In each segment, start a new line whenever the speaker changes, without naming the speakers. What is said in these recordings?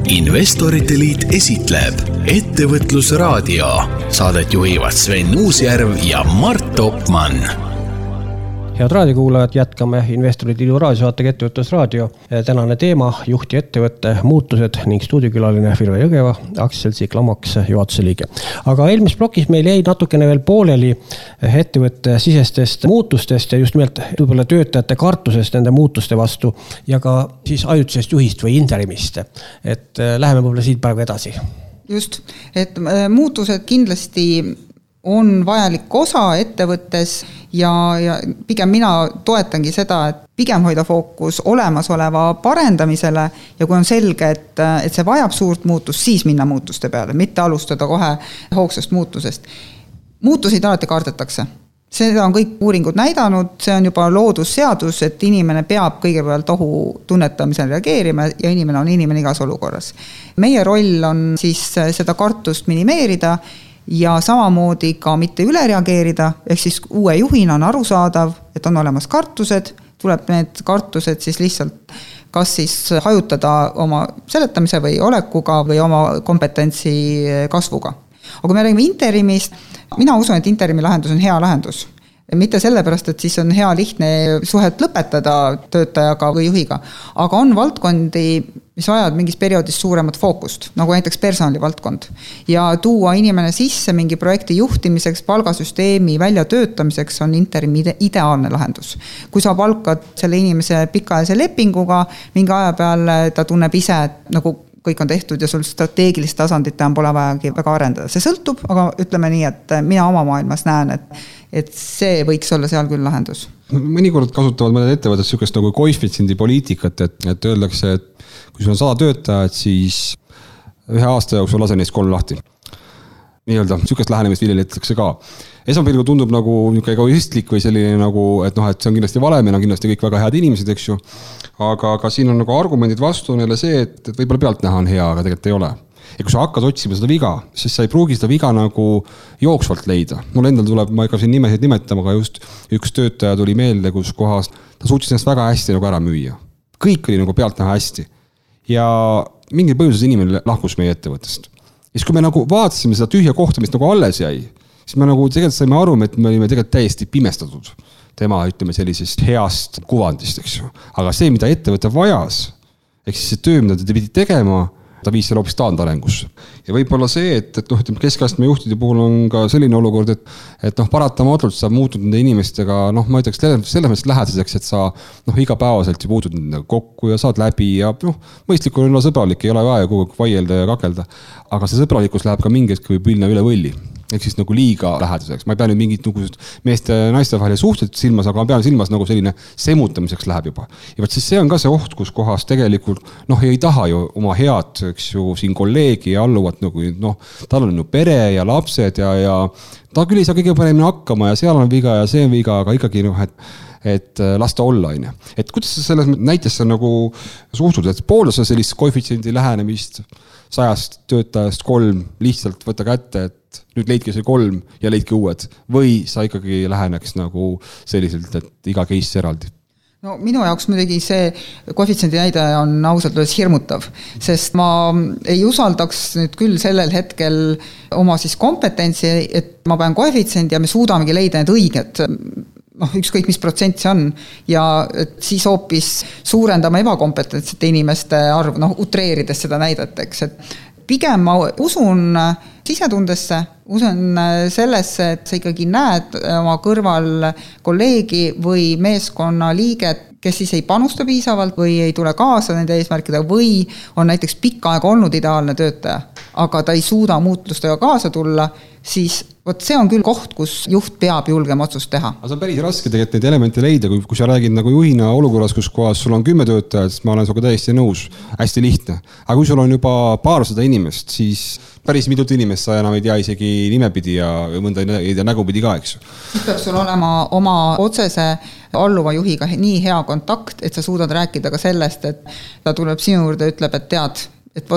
Investorite Liit esitleb Ettevõtlusraadio. Saadet juhivad Sven Uusjärv ja Mart Topman.
Head raadiokuulajad, jätkame Investorite Liidu raadiosaatega Ettevõtlusraadio. Tänane teema juhti ettevõtte muutused ning stuudiokülaline Firve Jõgeva, aktsiaseltsi Klamox juhatuse liige. Aga eelmises plokis meil jäi natukene veel pooleli ettevõtte sisestest muutustest ja just nimelt võib-olla töötajate kartusest nende muutuste vastu ja ka siis ajutisest juhist või interimist. Et läheme võib-olla siit praegu edasi.
Just, et muutused kindlasti on vajalik osa ettevõttes ja pigem mina toetangi seda, et pigem hoida fookus olemasoleva parendamisele ja kui on selge, et see vajab suurt muutust, siis minna muutuste peale, mitte alustada kohe hoogsast muutusest. Muutusid alati kardetakse. Seda on kõik uuringud näidanud, see on juba loodusseadus, et inimene peab kõigepealt ohu tunnetamisel reageerima ja inimene on inimene igas olukorras. Meie roll on siis seda kartust minimeerida ja samamoodi ka mitte üle reageerida, ehk siis uue juhina on arusaadav, et on olemas kartused, tuleb need kartused siis lihtsalt kas siis hajutada oma seletamise või olekuga või oma kompetentsi kasvuga. Aga kui me räägime interimist, mina usun, et interimi lahendus on hea lahendus. Mitte sellepärast, et siis on hea lihtne suhet lõpetada töötajaga või juhiga, aga on valdkondi, mis vajavad mingis perioodis suuremat fookust, nagu näiteks personali valdkond. Ja tuua inimene sisse mingi projekti juhtimiseks, palgasüsteemi väljatöötamiseks on interimi ideaalne lahendus. Kui sa palkad selle inimese pikaajalise lepinguga, mingi aja peal ta tunneb ise, nagu kõik on tehtud ja sul strateegilist tasandit pole vajagi väga arendada. See sõltub, aga ütleme nii, et mina oma maailmas näen, et see võiks olla seal küll lahendus.
Mõnikord kasutavad mõned ettevõtted sükest nagu koefitsiendi poliitikat, et öeldakse, et kui sul on 100 töötajat, siis ühe aasta jooksul lase neist 3 lahti. Nii-öelda, sükest lähenemist viljeletakse ka. Esmapilgu tundub nagu egoistlik või selline nagu, et see on kindlasti vale, meil on kindlasti kõik väga head inimesed, eks ju. Aga siin on nagu argumendid vastu neile see, et võib-olla pealt näha on hea, aga tegelikult ei ole. Ja kui sa hakkad otsima seda viga, siis sa ei pruugi seda viga nagu jooksvalt leida. Mul endal tuleb, ma ikka siin nimesid nimetama, aga just üks töötaja tuli meelde, kus kohas ta suutis ennast väga hästi nagu ära müüa. Kõik oli nagu pealt näha hästi. Ja mingil põhjuses inimene lahkus meie ettevõttest. Ja siis kui me nagu vaatasime seda tühja kohta, mis nagu alles jäi, siis me nagu tegelikult saime aru, et me olime tegelikult täiesti pimestatud tema, ütleme, sellisest heast kuvandist, eks ju. Aga see, mida ettevõte vajas, ehk siis see töö, mida ta pidi tegema, ta viis selle hoopis taandarengusse. Ja võib-olla see, et keskastme juhtide puhul on ka selline olukord, et paratamatult sa muutud nende inimestega, ma ütleks selles mõttes lähedaseks, et sa igapäevaselt puutud nendega kokku ja saad läbi ja mõistlik on olla sõbralik, ei ole vaja kogu aeg vaielda ja kakelda. Aga see sõbralikkus läheb ka mingit, kui pilna üle võlli. Ehk siis nagu liiga lähedaseks. Ma ei pea nüüd mingit meeste ja naiste vahel suhted silmas, aga ma pean silmas nagu selline semutamiseks läheb juba. Ja võt siis see on ka see oht, kus kohas tegelikult ei taha ju oma head, eks ju, siin kolleegi ja alluvat nagu, tal on ju pere ja lapsed ja ta küll ei saa kõige paremini hakkama ja seal on viga ja see on viga, aga ikkagi et lasta olla. Et kuidas sa selles näitesse nagu suhtud, et poolda sa sellist koefitsiendi lähenemist 100 töötajast 3 lihtsalt võtta kätte, et nüüd leidke see 3 ja leidke uued või sa ikkagi läheneks nagu selliselt, et iga case eraldi?
No minu jaoks muidugi see koefitsiendi näide on ausalt öeldes hirmutav, sest ma ei usaldaks nüüd küll sellel hetkel oma siis kompetentsi, et ma pean koefitsiendi ja me suudamegi leida need õiged, ükskõik mis protsent see on ja et siis hoopis suurendama ebakompetentsete inimeste arv, utreerides seda näideteks, et pigem ma usun sisetundesse, usun sellesse, et sa ikkagi näed oma kõrval kolleegi või meeskonna liiget, kes siis ei panusta piisavalt või ei tule kaasa nende eesmärkidega või on näiteks pikka aega olnud ideaalne töötaja, aga ta ei suuda muutustega kaasa tulla, siis see on küll koht, kus juht peab julgem otsust teha.
Aga see on päris raske tegelikult neid elemente leida, kui sa räägid nagu juhina olukorras, kus kohas sul on 10 töötajat, siis ma olen sinuga täiesti nõus, hästi lihtne. Aga kui sul on juba 200 inimest, siis päris mitut inimest sa enam ei tea isegi nimepidi ja mõnda ei tea nägupidi ka, eks.
Siis peab sul olema oma otsese alluva juhiga nii hea kontakt, et sa suudad rääkida ka sellest, et ta tuleb sinu juurde ja ütleb, et tead, et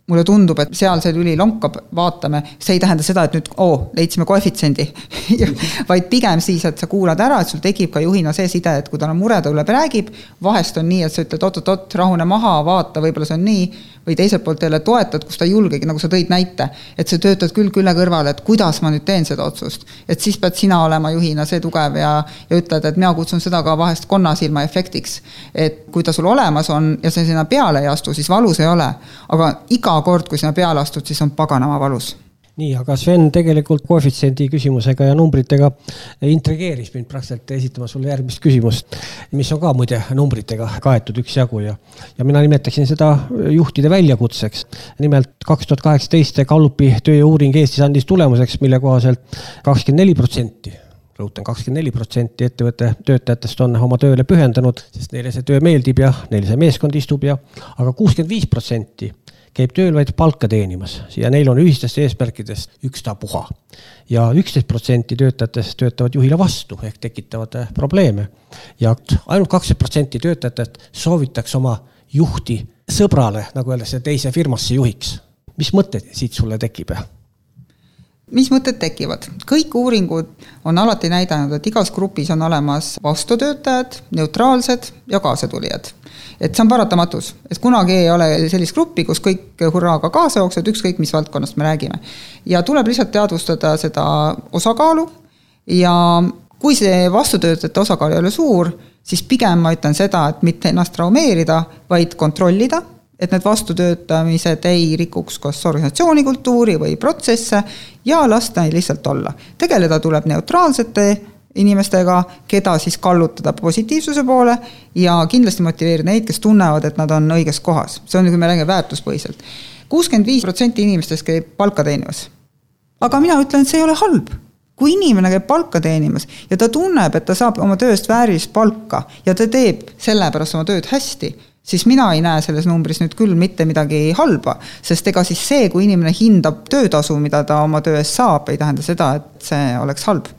mulle tundub, et seal see lüli lonkab, vaatame, see ei tähenda seda, et nüüd leidsime koefitsiendi, vaid pigem siis, et sa kuulad ära, et sul tekib ka juhina see side, et kui ta on mure, ta üle räägib, vahest on nii, et sa ütled oot, rahune maha, vaata, võib-olla see on nii, või teiselt poolt jälle toetad, kus ta julgegi, nagu sa tõid näite, et sa töötad küll külle kõrval, et kuidas ma nüüd teen seda otsust. Et siis pead sina olema juhina see tugev ja ütled, et mina kutsun seda ka vahest konnasilma efektiks. Et kui ta sul olemas on ja see sinna peale ei astu, siis valus ei ole. Aga iga kord, kui sinna peale astud, siis on paganama valus.
Nii, aga Sven tegelikult koefitsiendi küsimusega ja numbritega intrigeeris mind praktiliselt esitama sulle järgmist küsimust, mis on ka muide numbritega kaetud üksjagu ja mina nimetaksin seda juhtide väljakutseks. Nimelt 2018 Gallupi tööjõuuring Eestis andis tulemuseks, mille kohaselt 24%, rõhutan 24% ettevõtte töötajatest on oma tööle pühendanud, sest neile see töö meeldib ja neile see meeskond istub aga 65% käib tööl vaid palka teenimas ja neil on ühistest eesmärkidest ükstapuha. Ja 11% töötajatest töötavad juhile vastu ehk tekitavad probleeme. Ja ainult 20% töötajatest soovitaks oma juhti sõbrale, nagu öeldakse, teise firmasse juhiks. Mis mõtted siit sulle tekib?
Mis mõtted tekivad? Kõik uuringud on alati näidanud, et igas grupis on olemas vastutöötajad, neutraalsed ja kaasetulijad. Et see on paratamatus, et kunagi ei ole sellist gruppi, kus kõik hurraaga kaasa jooksed, ükskõik mis valdkonnast me räägime. Ja tuleb lihtsalt teadvustada seda osakaalu ja kui see vastutöötajate osakaal ei ole suur, siis pigem ma ütlen seda, et mitte ennast traumeerida, vaid kontrollida, et need vastutöötamised ei rikuks kas organisatsiooni kultuuri või protsesse ja lasta neid lihtsalt olla. Tegeleda tuleb neutraalsete inimestega, keda siis kallutada positiivsuse poole ja kindlasti motiveerida neid, kes tunnevad, et nad on õiges kohas. See on, kui me räägime väärtuspõhiselt. 65% inimestest käib palka teenimas. Aga mina ütlen, et see ei ole halb. Kui inimene käib palka teenimas ja ta tunneb, et ta saab oma tööst väärilist palka ja ta teeb sellepärast oma tööd hästi, siis mina ei näe selles numbris nüüd küll mitte midagi halba, sest ega siis see, kui inimene hindab töötasu, mida ta oma töö eest saab, ei tähenda seda, et see oleks halb.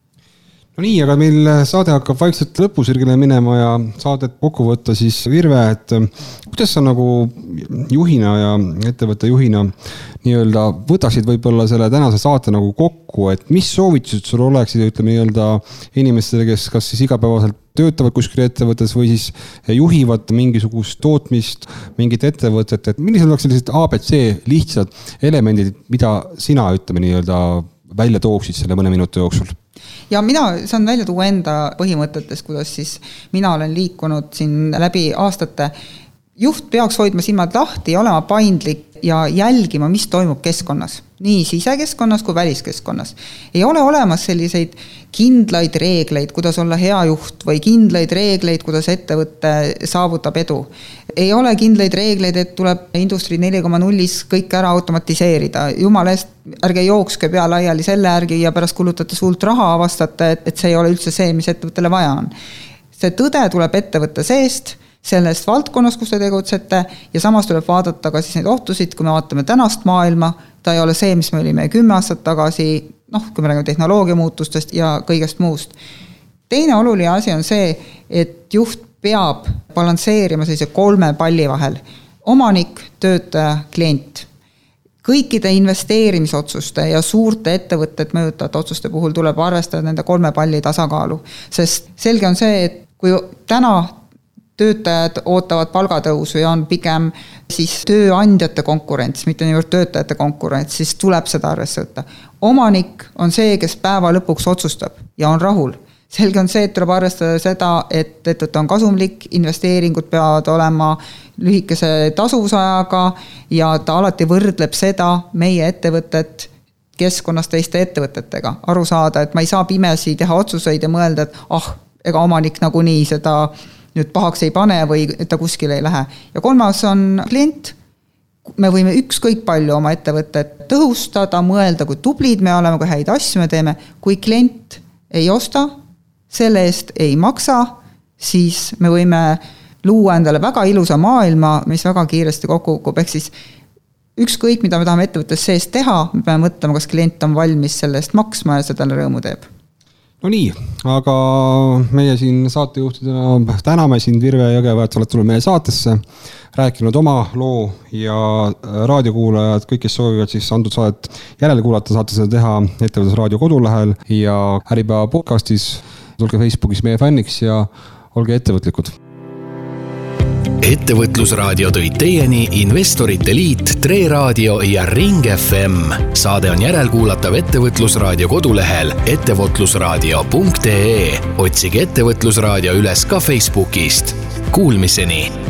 No nii, aga meil saade hakkab vaikselt lõpusirgile minema ja saadet kokku võtta siis Virve, et kuidas sa nagu juhina ja ettevõtte juhina nii-öelda võtaksid võib-olla selle tänase saate nagu kokku, et mis soovitused sul oleksid, ütleme nii-öelda inimestele, kes kas siis igapäevaselt töötavad kuskil ettevõttes või siis juhivad mingisugust tootmist, mingit ettevõtet, et millised oleks sellised ABC lihtsad elemendid, mida sina, ütleme nii-öelda välja tooksid selle mõne minuti jooksul?
Ja mina saan välja tuua enda põhimõtetes, kuidas siis mina olen liikunud siin läbi aastate. Juht peaks hoidma silmad lahti ja olema paindlik ja jälgima, mis toimub keskkonnas. Nii sisekeskkonnas kui väliskeskkonnas. Ei ole olemas selliseid kindlaid reegleid, kuidas olla hea juht või kindlaid reegleid, kuidas ettevõtte saavutab edu. Ei ole kindlaid reegleid, et tuleb Industry 4.0 kõik ära automatiseerida. Jumala eest, ärge jookske pea laiali selle ärgi ja pärast kulutate suurt raha, avastate, et see ei ole üldse see, mis ettevõttele vaja on. See tõde tuleb ettevõtte seest, sellest valdkonnas, kus te tegutsete ja samas tuleb vaadata ka siis neid ohtusid, kui me vaatame tänast maailma, ta ei ole see, mis me olime 10 aastat tagasi, kui me räägime tehnoloogia muutustest ja kõigest muust. Teine oluline asi on see, et juht peab balansseerima sellise 3 palli vahel. Omanik, töötaja, klient. Kõikide investeerimisotsuste ja suurte ettevõtted mõjutajate otsuste puhul tuleb arvestada nende 3 palli tasakaalu. Sest selge on see, et kui täna töötajad ootavad palgatõusu ja on pigem siis tööandjate konkurents, mitte niivõrd töötajate konkurents, siis tuleb seda arvesse võtta. Omanik on see, kes päeva lõpuks otsustab ja on rahul. Selge on see, et tuleb arvestada seda, et on kasumlik, investeeringud peavad olema lühikese tasuvusajaga ja ta alati võrdleb seda meie ettevõtet keskkonnas teiste ettevõtetega. Aru saada, et ma ei saa pimesi teha otsuseid ja mõelda, et ega omanik nagunii seda nüüd pahaks ei pane või ta kuskil ei lähe. Ja 3. on klient. Me võime ükskõik palju oma ettevõtet tõhustada, mõelda, kui tublid me oleme, kui häid asju me teeme. Kui klient ei osta, selle eest ei maksa, siis me võime luua endale väga ilusa maailma, mis väga kiiresti kokku kukub. Ehk siis ükskõik, mida me tahame ettevõttes sees teha, me peame mõtlema, kas klient on valmis selle eest maksma ja seda rõõmu teeb.
No nii, aga meie siin saatejuhtidena täname sind, Virve Jõgeva, et sa oled tulnud meie saatesse, rääkinud oma loo ja raadiokuulajad, kõik, kes soovivad siis antud saadet järele kuulata, saate seda teha Ettevõtlusraadio kodulehel ja Äripäeva podcastis. Tulge Facebookis meie fänniks ja olge ettevõtlikud.
Ettevõtlusraadio tõid teieni Investorite Liit, Tre Raadio ja Ring FM. Saade on järelkuulatav Ettevõtlusraadio kodulehel ettevõtlusraadio.ee. Otsige Ettevõtlusraadio üles ka Facebookist. Kuulmiseni!